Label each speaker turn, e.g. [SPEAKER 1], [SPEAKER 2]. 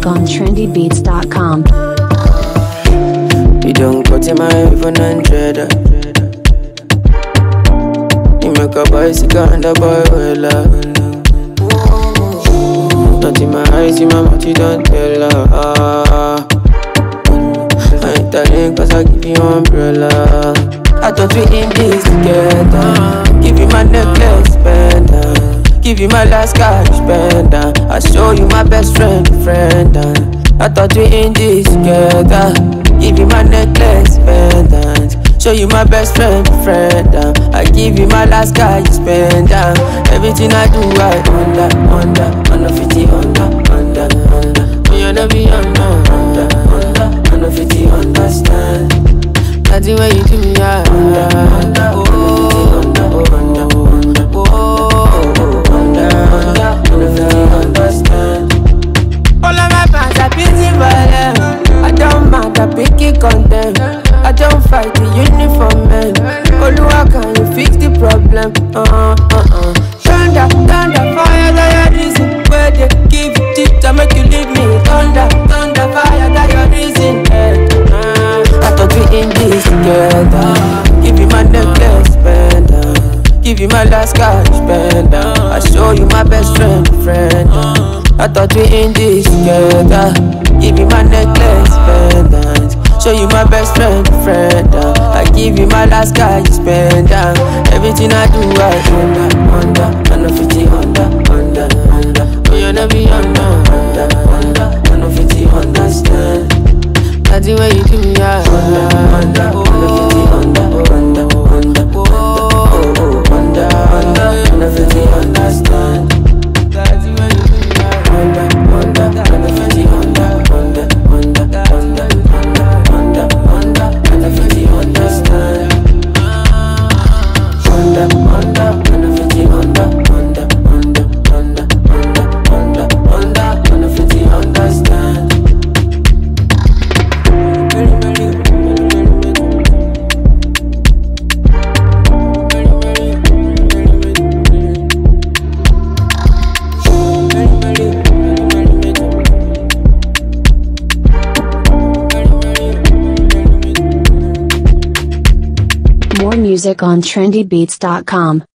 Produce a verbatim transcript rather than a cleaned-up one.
[SPEAKER 1] music on trendy beats dot com.
[SPEAKER 2] You don't cut in my iPhone and trader. You make a bicycle and a boy well. Not in my eyes, in my mouth, you don't tell her. Ah. I ain't telling cause I give you umbrella. I thought we in this together. Give you my necklace, pendant. Give you my last cash, pendant. I show you my best friend, friend. I thought we in this together. Give you my necklace, pendant. Show you my best friend, friend. I give you my last cash, pendant. Everything I do, I under, under, under fifty, under, under, under. Me and be under, under, under, under fifty, understand. That's the way you do me, I under, under, oh, under, oh, under, oh, oh, under, under, under fifty, understand. All of my fans are busy for them. I don't mind, I pick it content. I don't fight the uniform man. Oluwa, can you fix the problem? Uh-uh, uh-uh. Thunder, thunder, fire, that your reason. Where they give you tip to make you leave me. Thunder, thunder, fire, that your reason. Hey, uh, I thought we in this together. Give you my necklace, pendant. Give you my last cash, pendant. I show you my best friend, friend. I thought we in this together. Give you my necklace, pendant. Show you my best friend, friend. I give you my last cash, pendant. Everything I do, I under, under, under fifty, under, under, under. Oh, you never be under, under, under, under fifty, understand. That's the way you do me, I under, under, under fifty, under, under, under, under, under, under, under fifty, understand. That's the way you do me, I under, under, under fifty, under, under, under, under, under, under, under fifty, understand. Under, under, under fifty, under, under, under, under, under, under, under fifty, understand.
[SPEAKER 1] More music on trendy beats dot com.